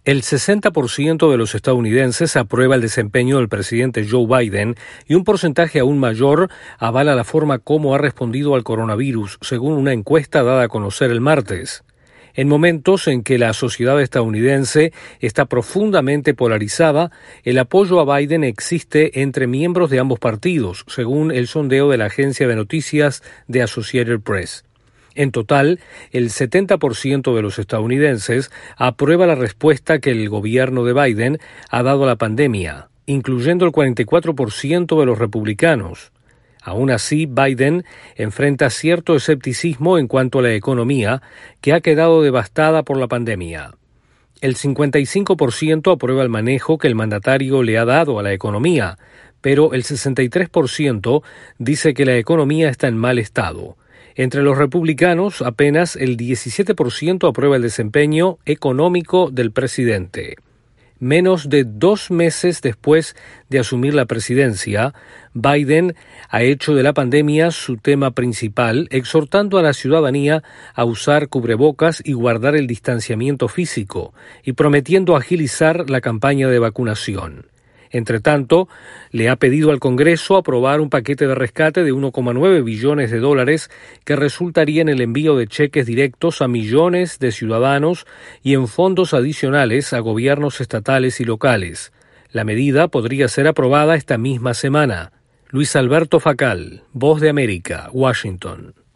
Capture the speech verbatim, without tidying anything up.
El sesenta por ciento de los estadounidenses aprueba el desempeño del presidente Joe Biden y un porcentaje aún mayor avala la forma como ha respondido al coronavirus, según una encuesta dada a conocer el martes. En momentos en que la sociedad estadounidense está profundamente polarizada, el apoyo a Biden existe entre miembros de ambos partidos, según el sondeo de la agencia de noticias de Associated Press. En total, el setenta por ciento de los estadounidenses aprueba la respuesta que el gobierno de Biden ha dado a la pandemia, incluyendo el cuarenta y cuatro por ciento de los republicanos. Aún así, Biden enfrenta cierto escepticismo en cuanto a la economía, que ha quedado devastada por la pandemia. El cincuenta y cinco por ciento aprueba el manejo que el mandatario le ha dado a la economía, pero el sesenta y tres por ciento dice que la economía está en mal estado. Entre los republicanos, apenas el diecisiete por ciento aprueba el desempeño económico del presidente. Menos de dos meses después de asumir la presidencia, Biden ha hecho de la pandemia su tema principal, exhortando a la ciudadanía a usar cubrebocas y guardar el distanciamiento físico, y prometiendo agilizar la campaña de vacunación. Entre tanto, le ha pedido al Congreso aprobar un paquete de rescate de uno coma nueve billones de dólares que resultaría en el envío de cheques directos a millones de ciudadanos y en fondos adicionales a gobiernos estatales y locales. La medida podría ser aprobada esta misma semana. Luis Alberto Facal, Voz de América, Washington.